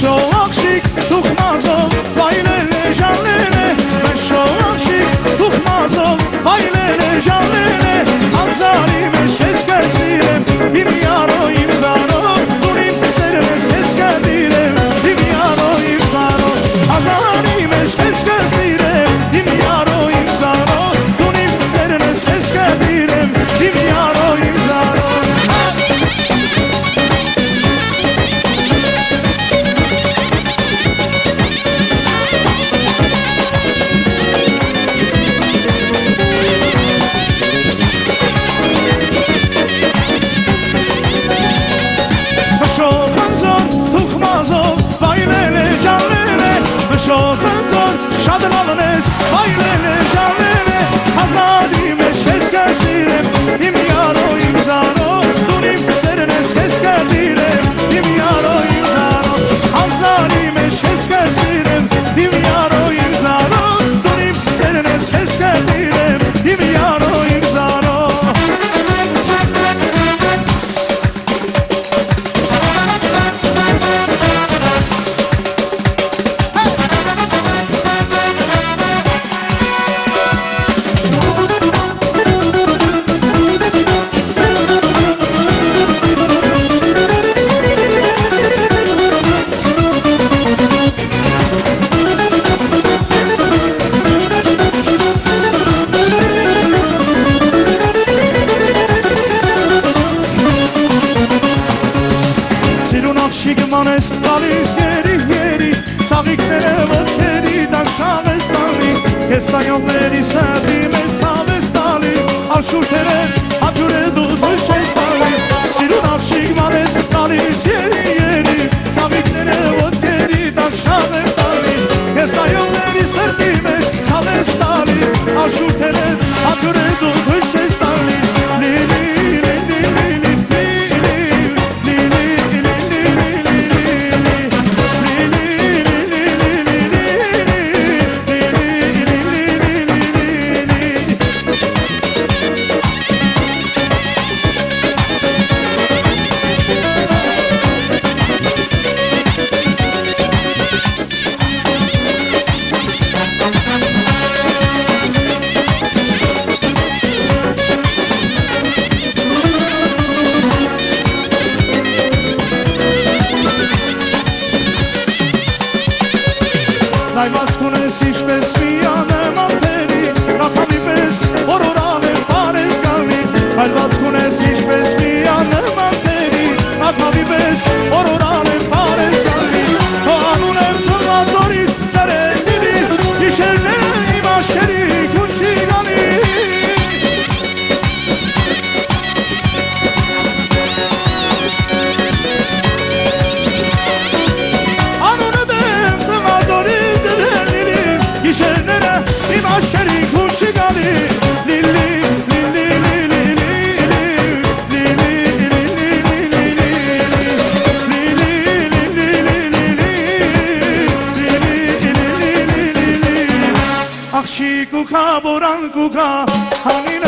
akşik tukmazov baylele janlele Beşo akşik tukmazov baylele janlele Azalimeş keskesilem im yaro im zaro Dunim seremes keskedirem im yaro im zaro Azalimeş keskesilem im yaro im zaro Dunim seremes keskedirem im yaro im zaro Şadlanınız baylele janlele Azalimeş keskesilem im yaro im zaro Dunim serenes keskedirem im yaro im zaro Azalimeş keskesilem im yaro im zaro Dunim serenes keskedirem im yaro im zaro Şigmanes galis yeri Çağıktere vateri danşavestali Kestanyonleri sevdime savestali Arşurtere hatüre duduşestali Sirunak şigmanes galis yeri Çağıktere vateri danşavestali Kestanyonleri sevdime savestali Arşurtere hatüre duduşestali Lili Najmas kunes işbes miyane manteri Rakami bes ororane pares galni Najmas kunes işbes miyane manteri Rakami bes ororane pares galni O anunem sonra zorit terendili İşerle imaşeri kunşi gani Aşkeri kunşi gali Lili lili lili Akşi kuka boran kuka Hanina